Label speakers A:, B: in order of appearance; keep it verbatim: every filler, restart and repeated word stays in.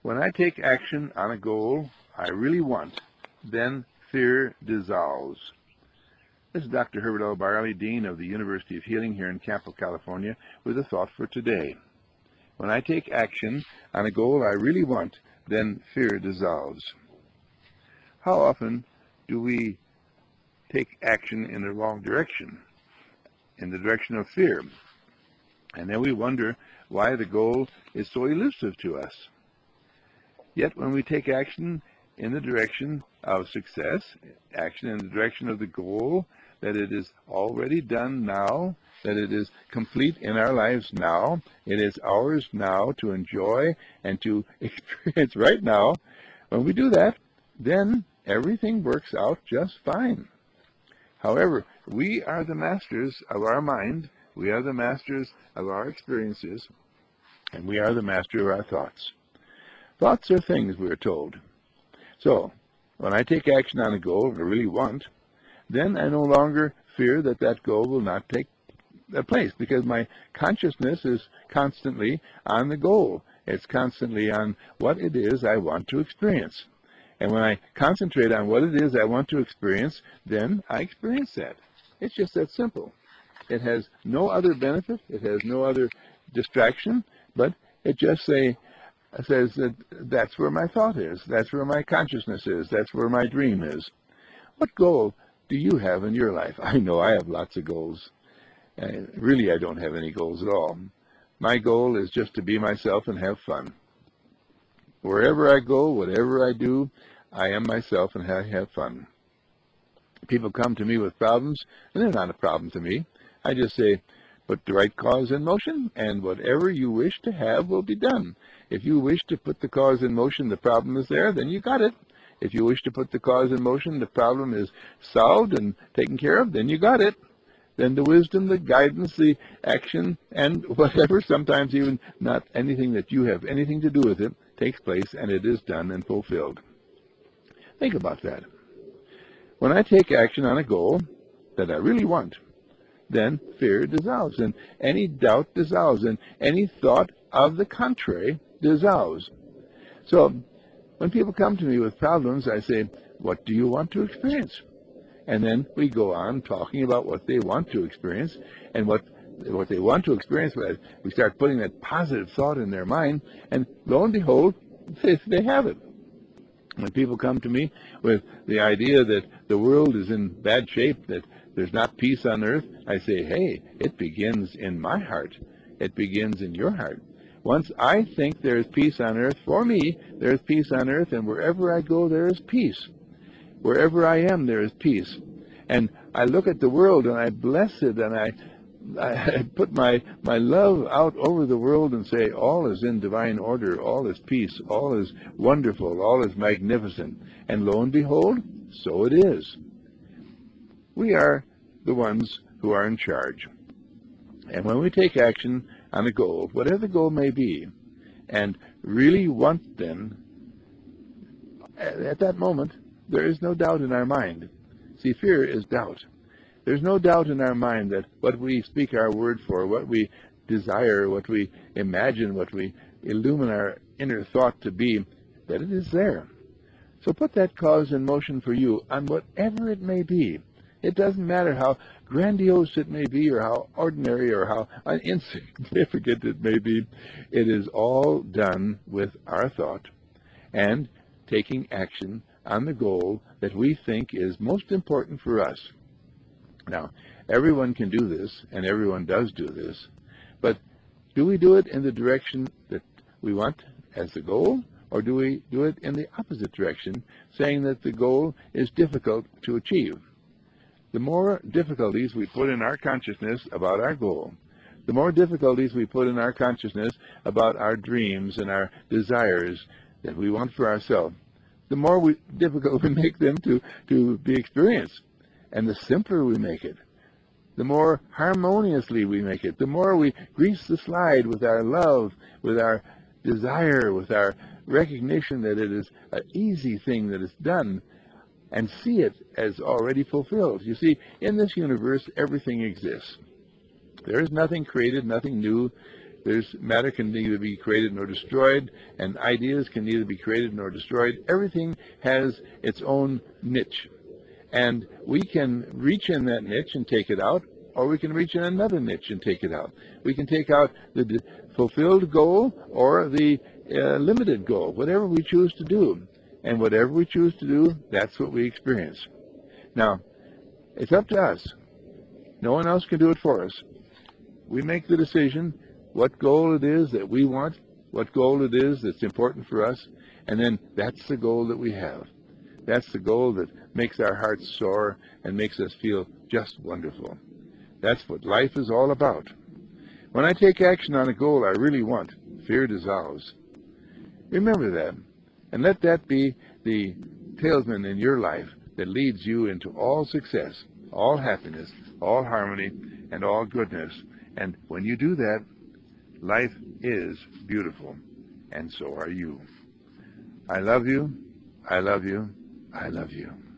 A: When I take action on a goal I really want, then fear dissolves. This is Doctor Herbert L. Barley, Dean of the University of Healing here in Campo, California, with a thought for today. When I take action on a goal I really want, then fear dissolves. How often do we take action in the wrong direction, in the direction of fear? And then we wonder why the goal is so elusive to us. Yet when we take action in the direction of success, action in the direction of the goal, that it is already done now, that it is complete in our lives now, it is ours now to enjoy and to experience right now, when we do that, then everything works out just fine. However, we are the masters of our mind, we are the masters of our experiences, and we are the master of our thoughts. Thoughts are things, we are told. So, when I take action on a goal I really want, then I no longer fear that that goal will not take place, because my consciousness is constantly on the goal. It's constantly on what it is I want to experience. And when I concentrate on what it is I want to experience, then I experience that. It's just that simple. It has no other benefit, it has no other distraction, but it just say, says that that's where my thought is, that's where my consciousness is, that's where my dream is. What goal do you have in your life? I know I have lots of goals. Uh, really, I don't have any goals at all. My goal is just to be myself and have fun. Wherever I go, whatever I do, I am myself and I have fun. People come to me with problems, and they're not a problem to me. I just say, put the right cause in motion, and whatever you wish to have will be done. If you wish to put the cause in motion, the problem is there, then you got it. If you wish to put the cause in motion, the problem is solved and taken care of, then you got it. Then the wisdom, the guidance, the action, and whatever, sometimes even not anything that you have anything to do with it, takes place, and it is done and fulfilled. Think about that. When I take action on a goal that I really want, then fear dissolves, and any doubt dissolves, and any thought of the contrary dissolves. So, when people come to me with problems, I say, what do you want to experience? And then we go on talking about what they want to experience, and what what they want to experience. We start putting that positive thought in their mind, and lo and behold, they, they have it. When people come to me with the idea that the world is in bad shape, that there's not peace on earth, I say, hey, it begins in my heart. It begins in your heart. Once I think there is peace on earth, for me, there is peace on earth, and wherever I go, there is peace. Wherever I am, there is peace. And I look at the world, and I bless it, and I, I put my, my love out over the world and say, all is in divine order, all is peace, all is wonderful, all is magnificent. And lo and behold, so it is. We are the ones who are in charge. And when we take action on a goal, whatever the goal may be, and really want them, at that moment, there is no doubt in our mind. See, fear is doubt. There's no doubt in our mind that what we speak our word for, what we desire, what we imagine, what we illumine our inner thought to be, that it is there. So put that cause in motion for you on whatever it may be. It doesn't matter how grandiose it may be, or how ordinary, or how insignificant it may be. It is all done with our thought and taking action on the goal that we think is most important for us. Now, everyone can do this, and everyone does do this, but do we do it in the direction that we want as the goal, or do we do it in the opposite direction, saying that the goal is difficult to achieve? The more difficulties we put in our consciousness about our goal, the more difficulties we put in our consciousness about our dreams and our desires that we want for ourselves, the more we, difficult we make them to, to be experienced. And the simpler we make it, the more harmoniously we make it, the more we grease the slide with our love, with our desire, with our recognition that it is an easy thing that is done, and see it as already fulfilled. You see, in this universe, everything exists. There is nothing created, nothing new. There's matter can neither be created nor destroyed, and ideas can neither be created nor destroyed. Everything has its own niche. And we can reach in that niche and take it out, or we can reach in another niche and take it out. We can take out the fulfilled goal or the uh, limited goal, whatever we choose to do. And whatever we choose to do, that's what we experience. Now, it's up to us. No one else can do it for us. We make the decision what goal it is that we want, what goal it is that's important for us, and then that's the goal that we have. That's the goal that makes our hearts soar and makes us feel just wonderful. That's what life is all about. When I take action on a goal I really want, fear dissolves. Remember that, and let that be the talisman in your life that leads you into all success, all happiness, all harmony, and all goodness. And when you do that, life is beautiful, and so are you. I love you, I love you, I love you.